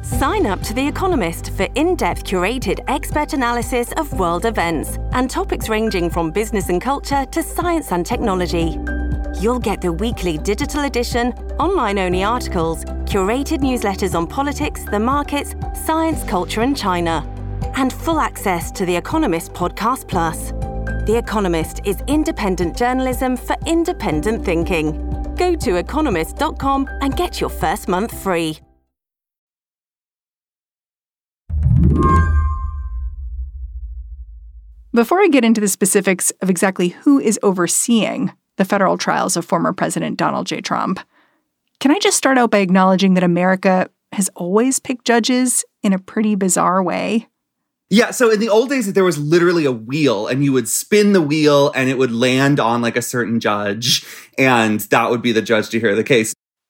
Sign up to The Economist for in-depth curated expert analysis of world events and topics ranging from business and culture to science and technology. You'll get the weekly digital edition, online-only articles, curated newsletters on politics, the markets, science, culture and China, and full access to The Economist Podcast Plus. The Economist is independent journalism for independent thinking. Go to economist.com and get your first month free. Before I get into the specifics of exactly who is overseeing the federal trials of former President Donald J. Trump, can I just start out by acknowledging that America has always picked judges in a pretty bizarre way? Yeah, so in the old days, there was literally a wheel, and you would spin the wheel, and it would land on like a certain judge, and that would be the judge to hear the case.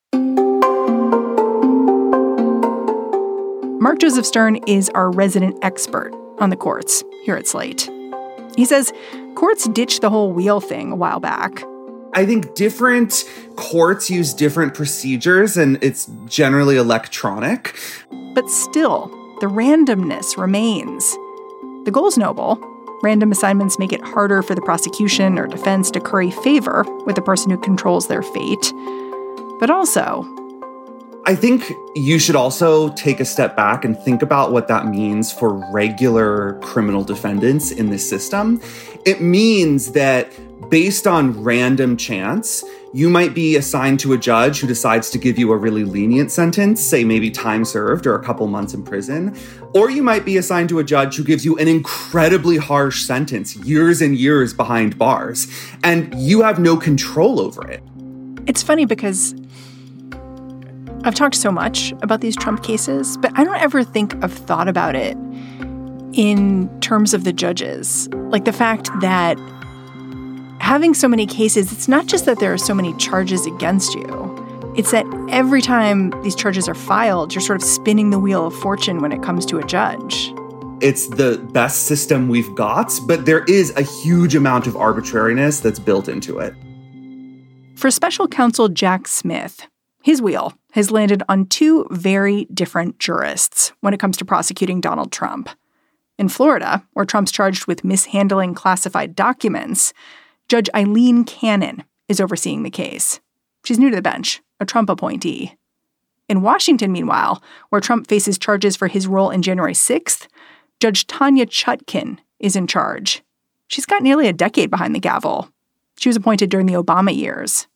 Mark Joseph Stern is our resident expert on the courts here at Slate. He says courts ditched the whole wheel thing a while back. I think different courts use different procedures, and it's generally electronic. But still, the randomness remains. The goal's noble. Random assignments make it harder for the prosecution or defense to curry favor with the person who controls their fate. But also, I think you should also take a step back and think about what that means for regular criminal defendants in this system. It means that based on random chance, you might be assigned to a judge who decides to give you a really lenient sentence, say maybe time served or a couple months in prison. Or you might be assigned to a judge who gives you an incredibly harsh sentence, years and years behind bars, and you have no control over it. It's funny because I've talked so much about these Trump cases, but I don't ever think I've thought about it in terms of the judges. Like the fact that having so many cases, it's not just that there are so many charges against you. It's that every time these charges are filed, you're sort of spinning the wheel of fortune when it comes to a judge. It's the best system we've got, but there is a huge amount of arbitrariness that's built into it. For special counsel Jack Smith, his wheel has landed on two very different jurists when it comes to prosecuting Donald Trump. In Florida, where Trump's charged with mishandling classified documents, Judge Aileen Cannon is overseeing the case. She's new to the bench, a Trump appointee. In Washington, meanwhile, where Trump faces charges for his role in January 6th, Judge Tanya Chutkin is in charge. She's got nearly a decade behind the gavel. She was appointed during the Obama years.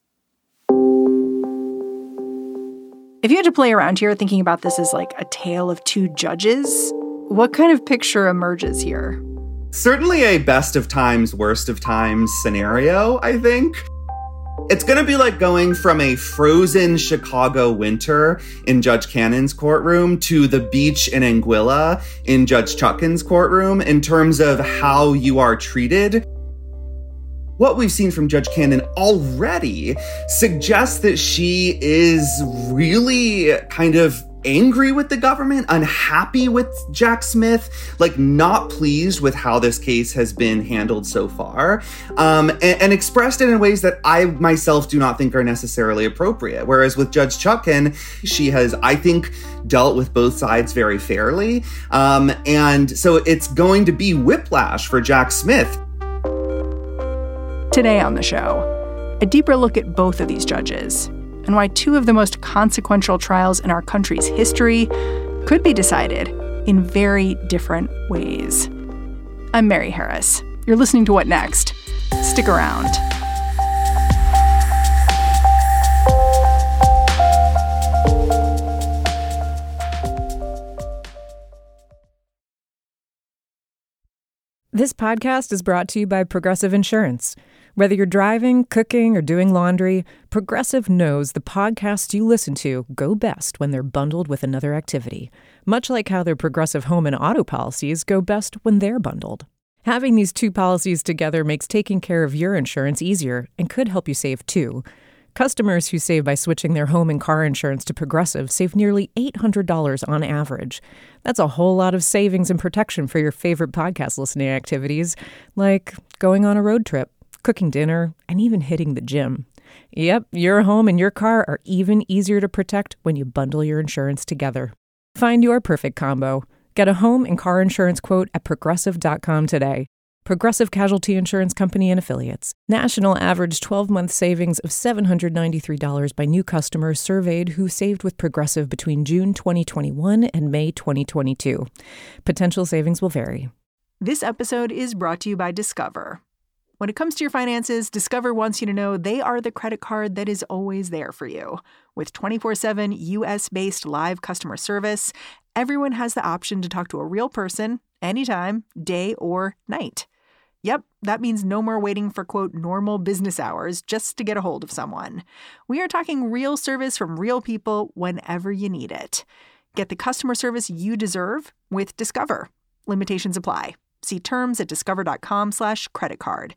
If you had to play around here thinking about this as like a tale of two judges, what kind of picture emerges here? Certainly a best of times, worst of times scenario, I think. It's going to be like going from a frozen Chicago winter in Judge Cannon's courtroom to the beach in Anguilla in Judge Chutkin's courtroom in terms of how you are treated. What we've seen from Judge Cannon already suggests that she is really kind of angry with the government, unhappy with Jack Smith, like not pleased with how this case has been handled so far, and expressed it in ways that I myself do not think are necessarily appropriate. Whereas with Judge Chutkin, she has, I think, dealt with both sides very fairly. And so it's going to be whiplash for Jack Smith. Today on the show, a deeper look at both of these judges and why two of the most consequential trials in our country's history could be decided in very different ways. I'm Mary Harris. You're listening to What Next? Stick around. This podcast is brought to you by Progressive Insurance. Whether you're driving, cooking, or doing laundry, Progressive knows the podcasts you listen to go best when they're bundled with another activity, much like how their Progressive home and auto policies go best when they're bundled. Having these two policies together makes taking care of your insurance easier and could help you save too. Customers who save by switching their home and car insurance to Progressive save nearly $800 on average. That's a whole lot of savings and protection for your favorite podcast listening activities, like going on a road trip, cooking dinner, and even hitting the gym. Yep, your home and your car are even easier to protect when you bundle your insurance together. Find your perfect combo. Get a home and car insurance quote at Progressive.com today. Progressive Casualty Insurance Company and Affiliates. National average 12-month savings of $793 by new customers surveyed who saved with Progressive between June 2021 and May 2022. Potential savings will vary. This episode is brought to you by Discover. When it comes to your finances, Discover wants you to know they are the credit card that is always there for you. With 24/7 U.S.-based live customer service, everyone has the option to talk to a real person anytime, day or night. Yep, that means no more waiting for, quote, normal business hours just to get a hold of someone. We are talking real service from real people whenever you need it. Get the customer service you deserve with Discover. Limitations apply. See terms at discover.com/creditcard.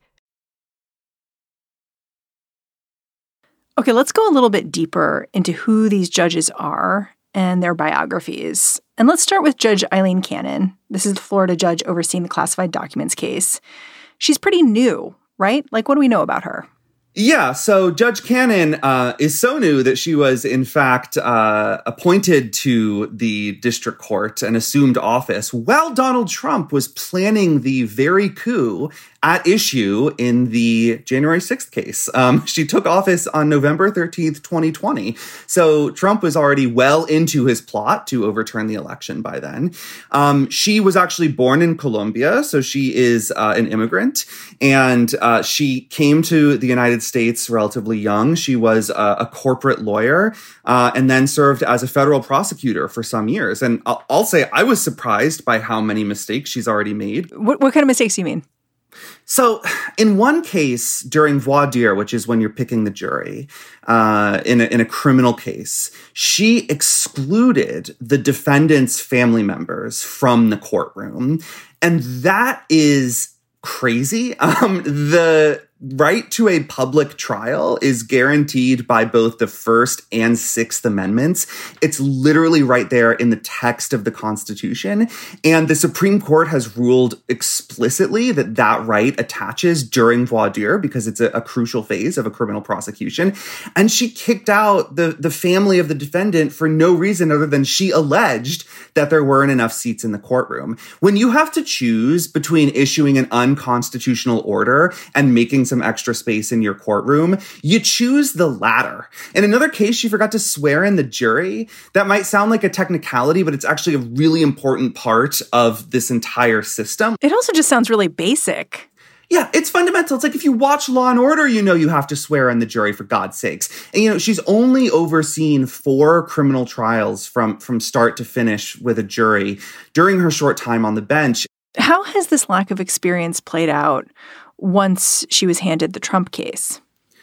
Okay, let's go a little bit deeper into who these judges are and their biographies. And let's start with Judge Aileen Cannon. This is the Florida judge overseeing the classified documents case. She's pretty new, right? Like, what do we know about her? Yeah, so Judge Cannon is so new that she was, in fact, appointed to the district court and assumed office while Donald Trump was planning the very coup at issue in the January 6th case. She took office on November 13th, 2020. So Trump was already well into his plot to overturn the election by then. She was actually born in Colombia, so she is an immigrant, and she came to the United States relatively young. She was a corporate lawyer and then served as a federal prosecutor for some years. And I'll say I was surprised by how many mistakes she's already made. What kind of mistakes do you mean? So in one case during voir dire, which is when you're picking the jury in a criminal case, she excluded the defendant's family members from the courtroom. And that is crazy. The right to a public trial is guaranteed by both the First and Sixth Amendments. It's literally right there in the text of the Constitution. And the Supreme Court has ruled explicitly that that right attaches during voir dire because it's a crucial phase of a criminal prosecution. And she kicked out the family of the defendant for no reason other than she alleged that there weren't enough seats in the courtroom. When you have to choose between issuing an unconstitutional order and making some extra space in your courtroom, you choose the latter. In another case, she forgot to swear in the jury. That might sound like a technicality, but it's actually a really important part of this entire system. It also just sounds really basic. Yeah, it's fundamental. It's like if you watch Law and Order, you know you have to swear in the jury, for God's sakes. And, she's only overseen 4 criminal trials from start to finish with a jury during her short time on the bench. How has this lack of experience played out once she was handed the Trump case?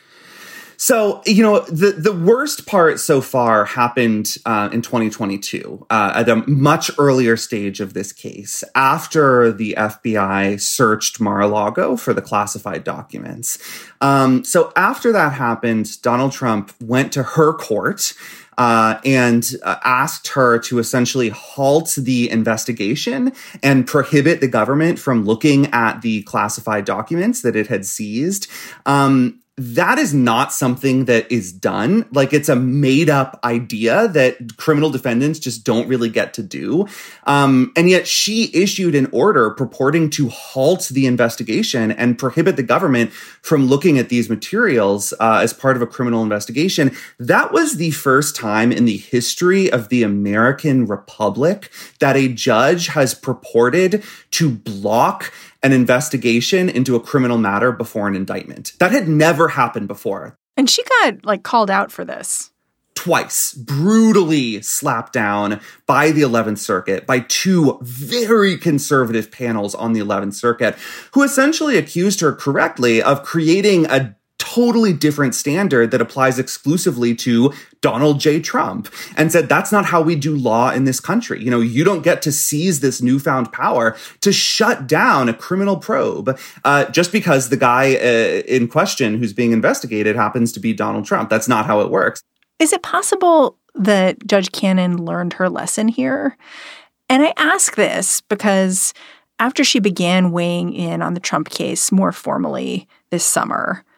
So, the worst part so far happened in 2022, at a much earlier stage of this case, after the FBI searched Mar-a-Lago for the classified documents. So after that happened, Donald Trump went to her court and asked her to essentially halt the investigation and prohibit the government from looking at the classified documents that it had seized. That is not something that is done. Like, it's a made up idea that criminal defendants just don't really get to do. And yet she issued an order purporting to halt the investigation and prohibit the government from looking at these materials as part of a criminal investigation. That was the first time in the history of the American Republic that a judge has purported to block an investigation into a criminal matter before an indictment. That had never happened before. And she got, called out for this. Twice, brutally slapped down by the 11th Circuit, by 2 very conservative panels on the 11th Circuit, who essentially accused her correctly of creating a totally different standard that applies exclusively to Donald J. Trump, and said that's not how we do law in this country. You don't get to seize this newfound power to shut down a criminal probe just because the guy in question who's being investigated happens to be Donald Trump. That's not how it works. Is it possible that Judge Cannon learned her lesson here? And I ask this because after she began weighing in on the Trump case more formally this summer,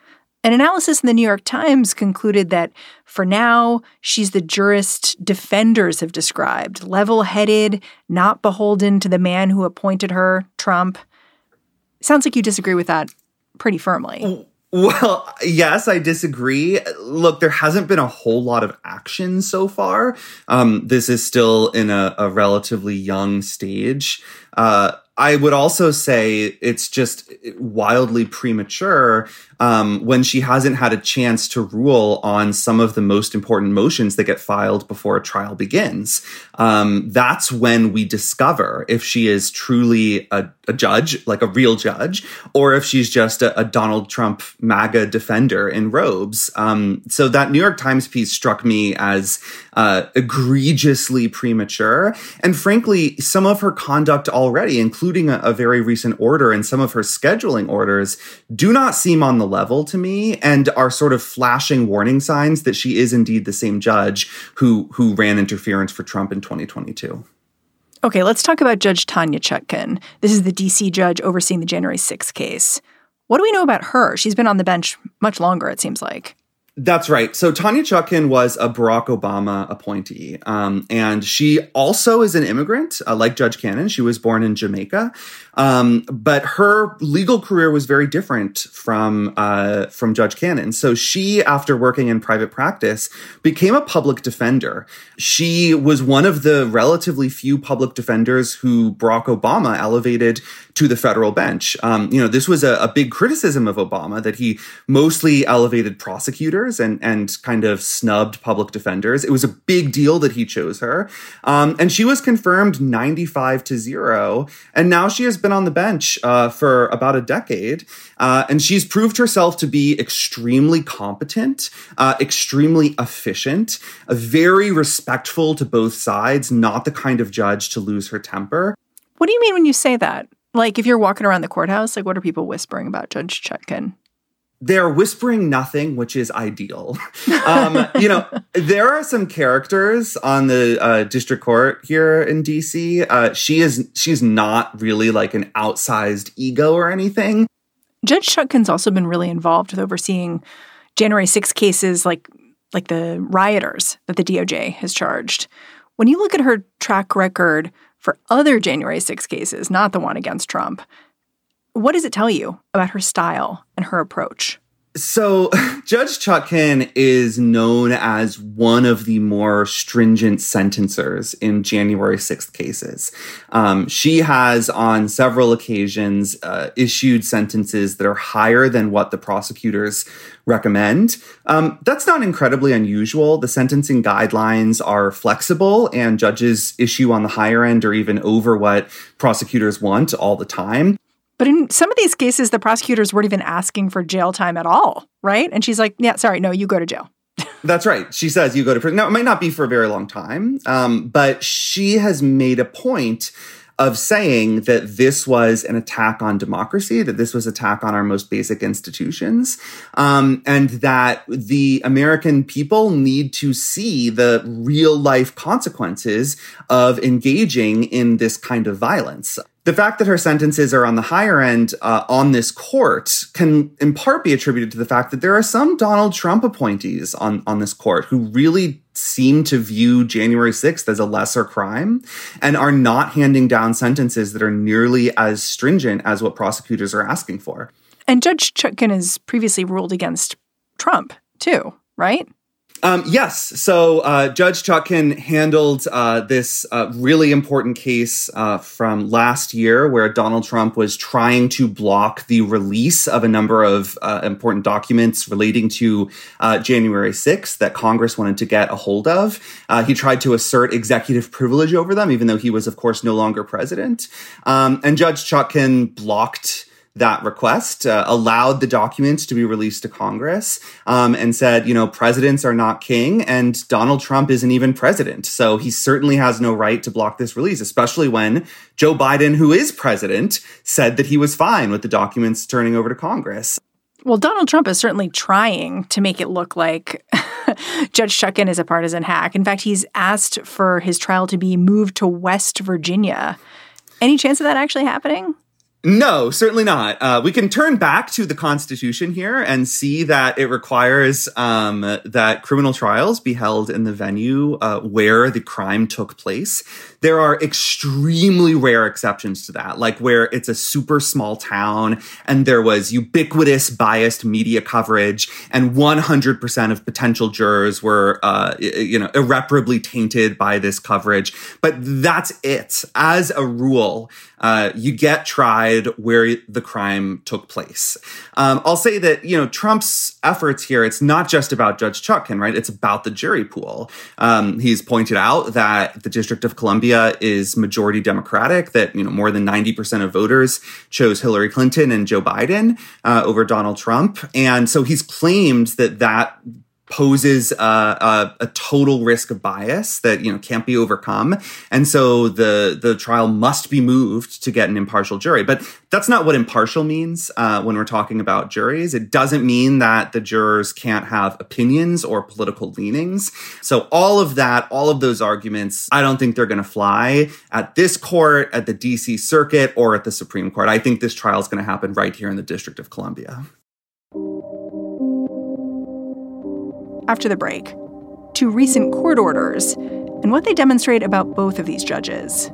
An analysis in the New York Times concluded that, for now, she's the jurist defenders have described, level-headed, not beholden to the man who appointed her, Trump. Sounds like you disagree with that pretty firmly. Well, yes, I disagree. Look, there hasn't been a whole lot of action so far. This is still in a relatively young stage. I would also say it's just wildly premature when she hasn't had a chance to rule on some of the most important motions that get filed before a trial begins. That's when we discover if she is truly a judge, like a real judge, or if she's just a Donald Trump MAGA defender in robes. So that New York Times piece struck me as egregiously premature. And frankly, some of her conduct already, including a very recent order and some of her scheduling orders, do not seem on the level to me and are sort of flashing warning signs that she is indeed the same judge who ran interference for Trump in 2022. Okay, let's talk about Judge Tanya Chutkan. This is the D.C. judge overseeing the January 6th case. What do we know about her? She's been on the bench much longer, it seems like. That's right. So Tanya Chutkan was a Barack Obama appointee, and she also is an immigrant, like Judge Cannon. She was born in Jamaica, but her legal career was very different from Judge Cannon. So she, after working in private practice, became a public defender. She was one of the relatively few public defenders who Barack Obama elevated to the federal bench. This was a big criticism of Obama, that he mostly elevated prosecutors and kind of snubbed public defenders. It was a big deal that he chose her. And she was confirmed 95-0. And now she has been on the bench for about a decade. And she's proved herself to be extremely competent, extremely efficient, very respectful to both sides, not the kind of judge to lose her temper. What do you mean when you say that? Like, if you're walking around the courthouse, like, what are people whispering about Judge Chutkan? They're whispering nothing, which is ideal. There are some characters on the district court here in D.C. She's not really like an outsized ego or anything. Judge Chutkan's also been really involved with overseeing January 6 cases like the rioters that the DOJ has charged. When you look at her track record for other January 6 cases, not the one against Trump, what does it tell you about her style and her approach? So Judge Chutkan is known as one of the more stringent sentencers in January 6th cases. She has on several occasions issued sentences that are higher than what the prosecutors recommend. That's not incredibly unusual. The sentencing guidelines are flexible and judges issue on the higher end or even over what prosecutors want all the time. But in some of these cases, the prosecutors weren't even asking for jail time at all, right? And she's like, yeah, sorry, no, you go to jail. That's right. She says you go to prison. Now, it might not be for a very long time, but she has made a point of saying that this was an attack on democracy, that this was an attack on our most basic institutions, and that the American people need to see the real life consequences of engaging in this kind of violence. The fact that her sentences are on the higher end on this court can in part be attributed to the fact that there are some Donald Trump appointees on this court who really seem to view January 6th as a lesser crime and are not handing down sentences that are nearly as stringent as what prosecutors are asking for. And Judge Chutkan has previously ruled against Trump, too, right? Yes. So Judge Chutkan handled this really important case from last year where Donald Trump was trying to block the release of a number of important documents relating to January 6th that Congress wanted to get a hold of. He tried to assert executive privilege over them, even though he was, of course, no longer president. And Judge Chutkan blocked that request, allowed the documents to be released to Congress, and said, presidents are not king and Donald Trump isn't even president. So he certainly has no right to block this release, especially when Joe Biden, who is president, said that he was fine with the documents turning over to Congress. Well, Donald Trump is certainly trying to make it look like Judge Chutkan is a partisan hack. In fact, he's asked for his trial to be moved to West Virginia. Any chance of that actually happening? No, certainly not. We can turn back to the Constitution here and see that it requires that criminal trials be held in the venue where the crime took place. There are extremely rare exceptions to that, like where it's a super small town and there was ubiquitous biased media coverage and 100% of potential jurors were, irreparably tainted by this coverage. But that's it. As a rule, you get tried where the crime took place. I'll say that, Trump's efforts here, it's not just about Judge Chutkan, right? It's about the jury pool. He's pointed out that the District of Columbia is majority Democratic, that, more than 90% of voters chose Hillary Clinton and Joe Biden over Donald Trump. And so he's claimed that poses a total risk of bias that, can't be overcome. And so the trial must be moved to get an impartial jury. But that's not what impartial means when we're talking about juries. It doesn't mean that the jurors can't have opinions or political leanings. So all of those arguments, I don't think they're going to fly at this court, at the DC Circuit, or at the Supreme Court. I think this trial is going to happen right here in the District of Columbia. After the break, two recent court orders and what they demonstrate about both of these judges.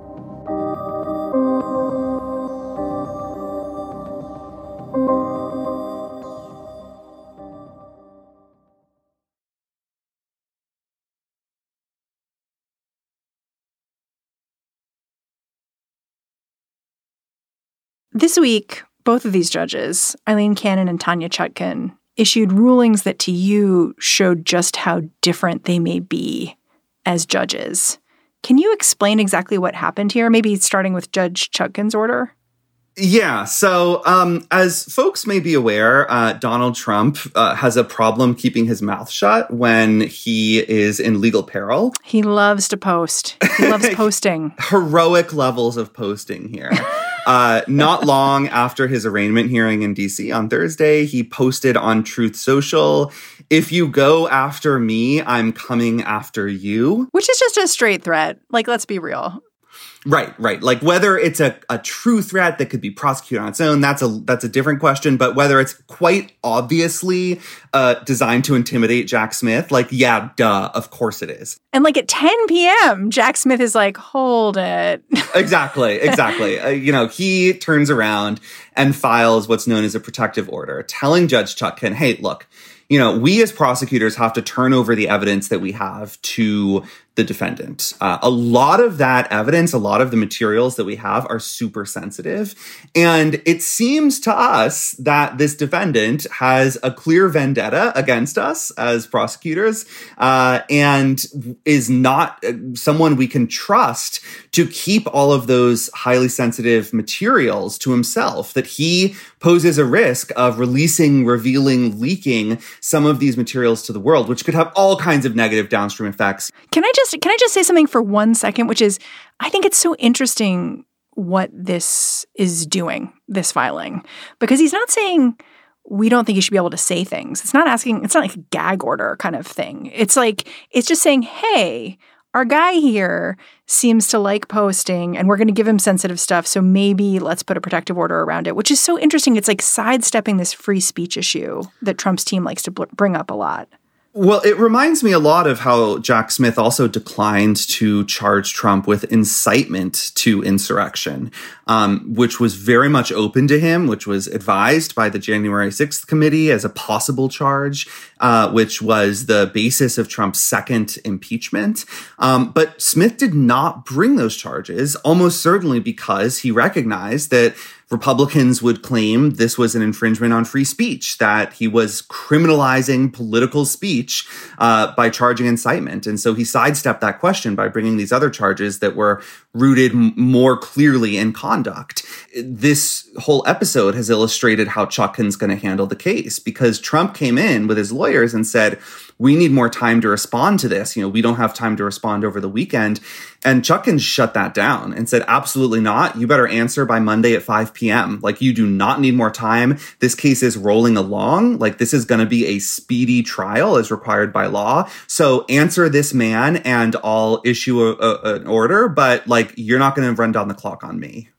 This week, both of these judges, Aileen Cannon and Tanya Chutkan, issued rulings that to you showed just how different they may be as judges. Can you explain exactly what happened here? Maybe starting with Judge Chutkan's order? Yeah. So as folks may be aware, Donald Trump has a problem keeping his mouth shut when he is in legal peril. He loves to post. He loves posting. Heroic levels of posting here. Not long after his arraignment hearing in D.C. on Thursday, he posted on Truth Social, "If you go after me, I'm coming after you." Which is just a straight threat. Like, let's be real. Right. Like whether it's a true threat that could be prosecuted on its own, that's a different question. But whether it's quite obviously designed to intimidate Jack Smith, of course it is. And at 10 p.m., Jack Smith is like, hold it. Exactly. He turns around and files what's known as a protective order, telling Judge Chutkan, hey, look, we as prosecutors have to turn over the evidence that we have to the defendant. A lot of that evidence, a lot of the materials that we have are super sensitive. And it seems to us that this defendant has a clear vendetta against us as prosecutors and is not someone we can trust to keep all of those highly sensitive materials to himself, that he poses a risk of releasing, revealing, leaking some of these materials to the world, which could have all kinds of negative downstream effects. Can I just say something for 1 second, which is, I think it's so interesting what this is doing, this filing, because he's not saying we don't think you should be able to say things. It's not like a gag order kind of thing. It's just saying, hey, our guy here seems to like posting and we're going to give him sensitive stuff. So maybe let's put a protective order around it, which is so interesting. It's like sidestepping this free speech issue that Trump's team likes to bring up a lot. Well, it reminds me a lot of how Jack Smith also declined to charge Trump with incitement to insurrection, which was very much open to him, which was advised by the January 6th committee as a possible charge, which was the basis of Trump's second impeachment. But Smith did not bring those charges, almost certainly because he recognized that Republicans would claim this was an infringement on free speech, that he was criminalizing political speech by charging incitement. And so he sidestepped that question by bringing these other charges that were rooted more clearly in conduct. This whole episode has illustrated how Chutkan's going to handle the case, because Trump came in with his lawyers and said, we need more time to respond to this. We don't have time to respond over the weekend. And Chutkan shut that down and said, absolutely not. You better answer by Monday at 5 p.m. You do not need more time. This case is rolling along. This is going to be a speedy trial as required by law. So answer this man and I'll issue an order. But you're not going to run down the clock on me.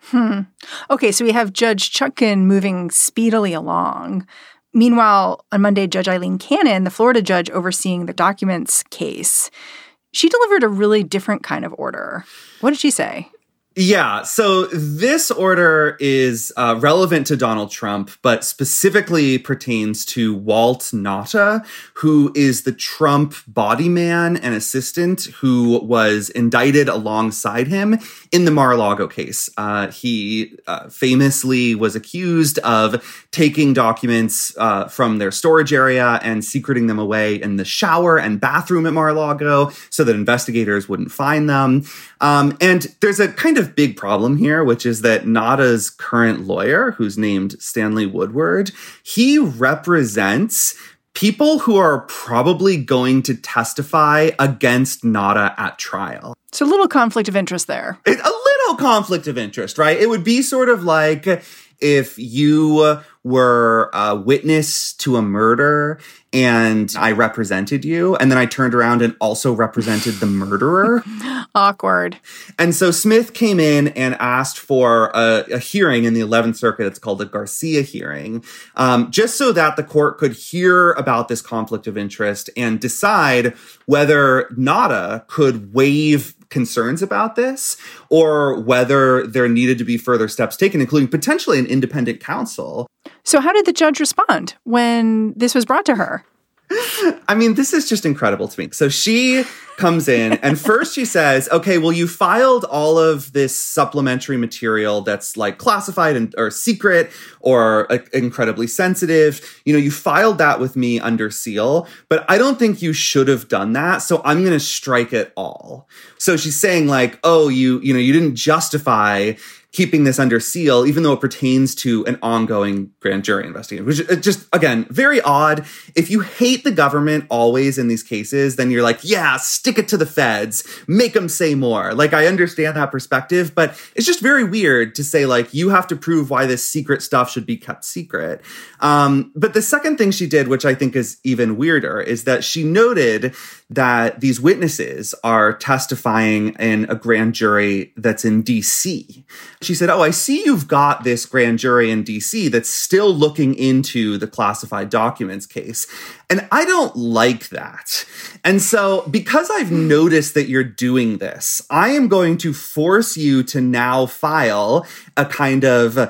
Okay, so we have Judge Chutkan moving speedily along. Meanwhile, on Monday, Judge Eileen Cannon, the Florida judge overseeing the documents case, she delivered a really different kind of order. What did she say? Yeah, so this order is relevant to Donald Trump, but specifically pertains to Walt Nauta, who is the Trump body man and assistant who was indicted alongside him in the Mar-a-Lago case. He famously was accused of taking documents from their storage area and secreting them away in the shower and bathroom at Mar-a-Lago so that investigators wouldn't find them. And there's a kind of big problem here, which is that Nauta's current lawyer, who's named Stanley Woodward, he represents people who are probably going to testify against Nauta at trial. So a little conflict of interest there. A little conflict of interest, right? It would be sort of like if you were a witness to a murder and I represented you, and then I turned around and also represented the murderer. Awkward. And so Smith came in and asked for a hearing in the 11th Circuit. It's called a Garcia hearing, just so that the court could hear about this conflict of interest and decide whether Nauta could waive concerns about this or whether there needed to be further steps taken, including potentially an independent counsel. So how did the judge respond when this was brought to her? I mean, this is just incredible to me. So she comes in and first she says, okay, well, you filed all of this supplementary material that's like classified or secret or incredibly sensitive. You know, you filed that with me under seal, but I don't think you should have done that. So I'm going to strike it all. So she's saying like, oh, you didn't justify keeping this under seal, even though it pertains to an ongoing grand jury investigation, which is just, again, very odd. If you hate the government always in these cases, then you're like, yeah, stick it to the feds, make them say more. Like, I understand that perspective, but it's just very weird to say, like, you have to prove why this secret stuff should be kept secret. But the second thing she did, which I think is even weirder, is that she noted that these witnesses are testifying in a grand jury that's in D.C. She said, oh, I see you've got this grand jury in D.C. that's still looking into the classified documents case. And I don't like that. And so because I've noticed that you're doing this, I am going to force you to now file a kind of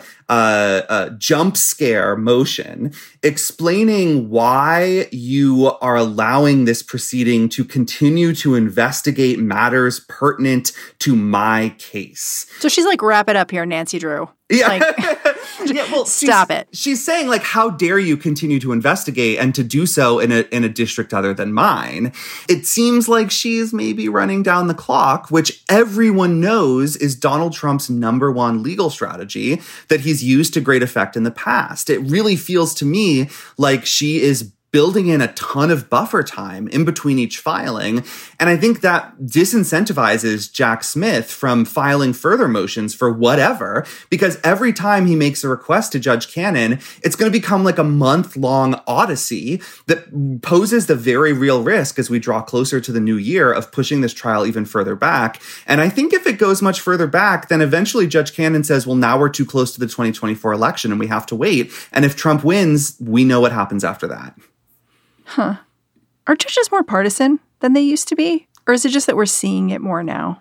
a jump scare motion explaining why you are allowing this proceeding to continue to investigate matters pertinent to my case. So she's like, wrap it up here, Nancy Drew. Yeah. Like, yeah, well, stop it. She's saying, like, how dare you continue to investigate and to do so in a district other than mine? It seems like she's maybe running down the clock, which everyone knows is Donald Trump's number one legal strategy that he's used to great effect in the past. It really feels to me like she is building in a ton of buffer time in between each filing. And I think that disincentivizes Jack Smith from filing further motions for whatever, because every time he makes a request to Judge Cannon, it's going to become like a month-long odyssey that poses the very real risk as we draw closer to the new year of pushing this trial even further back. And I think if it goes much further back, then eventually Judge Cannon says, well, now we're too close to the 2024 election and we have to wait. And if Trump wins, we know what happens after that. Huh. Are judges more partisan than they used to be? Or is it just that we're seeing it more now?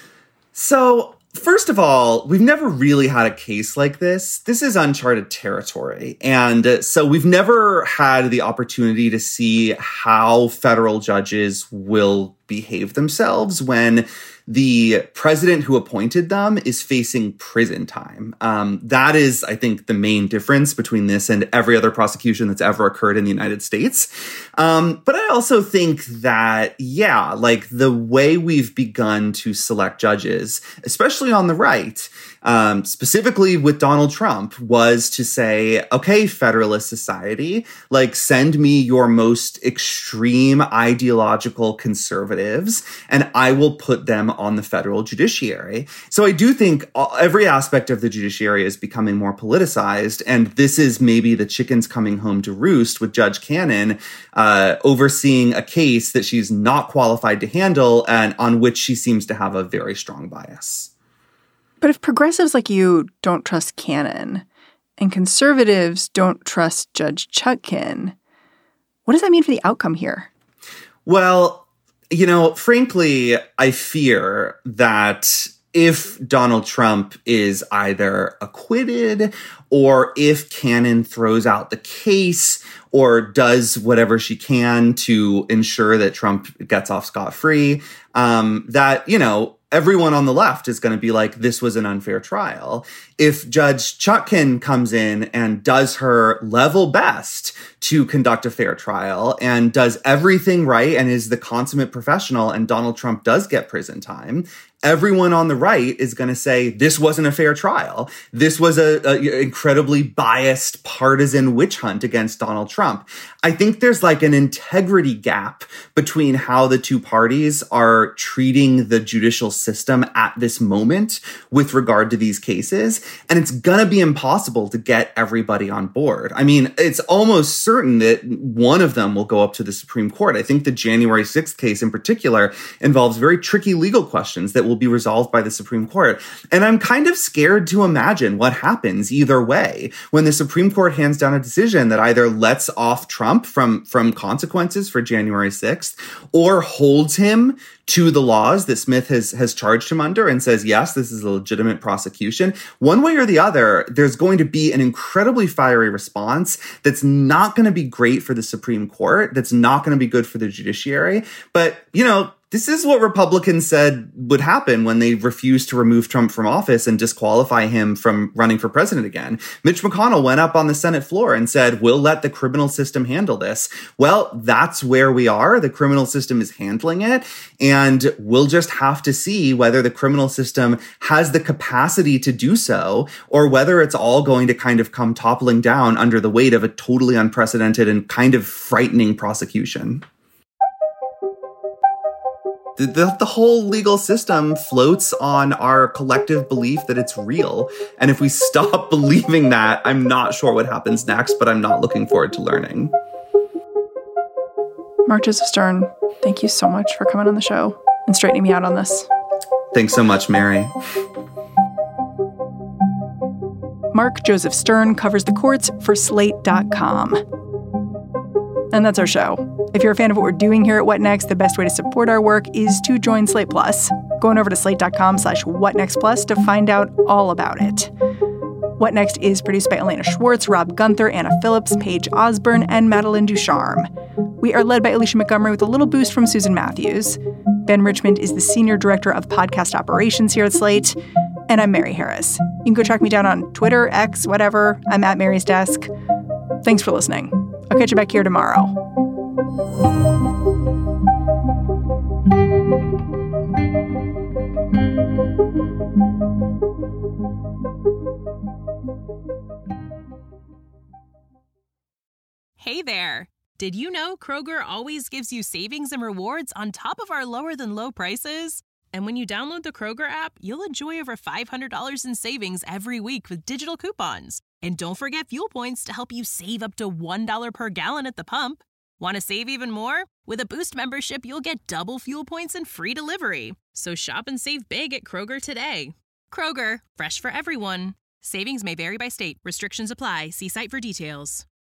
So, first of all, we've never really had a case like this. This is uncharted territory. And so we've never had the opportunity to see how federal judges will behave themselves when the president who appointed them is facing prison time. That is, I think, the main difference between this and every other prosecution that's ever occurred in the United States. But I also think that, yeah, like the way we've begun to select judges, especially on the right, specifically with Donald Trump, was to say, okay, Federalist Society, like send me your most extreme ideological conservatives and I will put them on the federal judiciary. So I do think every aspect of the judiciary is becoming more politicized. And this is maybe the chickens coming home to roost with Judge Cannon overseeing a case that she's not qualified to handle and on which she seems to have a very strong bias. But if progressives like you don't trust Cannon and conservatives don't trust Judge Chutkan, what does that mean for the outcome here? Well, frankly, I fear that if Donald Trump is either acquitted or if Cannon throws out the case or does whatever she can to ensure that Trump gets off scot-free, that, everyone on the left is going to be like, this was an unfair trial. If Judge Chutkan comes in and does her level best to conduct a fair trial and does everything right and is the consummate professional and Donald Trump does get prison time, everyone on the right is going to say, this wasn't a fair trial. This was a incredibly biased partisan witch hunt against Donald Trump. I think there's like an integrity gap between how the two parties are treating the judicial system at this moment with regard to these cases. And it's going to be impossible to get everybody on board. I mean, it's almost certain that one of them will go up to the Supreme Court. I think the January 6th case in particular involves very tricky legal questions that will be resolved by the Supreme Court. And I'm kind of scared to imagine what happens either way when the Supreme Court hands down a decision that either lets off Trump from consequences for January 6th or holds him to the laws that Smith has charged him under and says, yes, this is a legitimate prosecution. One way or the other, there's going to be an incredibly fiery response that's not going to be great for the Supreme Court, that's not going to be good for the judiciary. But, this is what Republicans said would happen when they refused to remove Trump from office and disqualify him from running for president again. Mitch McConnell went up on the Senate floor and said, we'll let the criminal system handle this. Well, that's where we are. The criminal system is handling it. And we'll just have to see whether the criminal system has the capacity to do so or whether it's all going to kind of come toppling down under the weight of a totally unprecedented and kind of frightening prosecution. The whole legal system floats on our collective belief that it's real. And if we stop believing that, I'm not sure what happens next, but I'm not looking forward to learning. Mark Joseph Stern, thank you so much for coming on the show and straightening me out on this. Thanks so much, Mary. Mark Joseph Stern covers the courts for Slate.com. And that's our show. If you're a fan of what we're doing here at What Next, the best way to support our work is to join Slate Plus. Going over to slate.com/whatnextplus to find out all about it. What Next is produced by Elena Schwartz, Rob Gunther, Anna Phillips, Paige Osborne, and Madeline Ducharme. We are led by Alicia Montgomery with a little boost from Susan Matthews. Ben Richmond is the Senior Director of Podcast Operations here at Slate. And I'm Mary Harris. You can go track me down on Twitter, X, whatever. I'm at Mary's Desk. Thanks for listening. I'll catch you back here tomorrow. Hey there. Did you know Kroger always gives you savings and rewards on top of our lower than low prices? And when you download the Kroger app, you'll enjoy over $500 in savings every week with digital coupons. And don't forget fuel points to help you save up to $1 per gallon at the pump. Want to save even more? With a Boost membership, you'll get double fuel points and free delivery. So shop and save big at Kroger today. Kroger, fresh for everyone. Savings may vary by state. Restrictions apply. See site for details.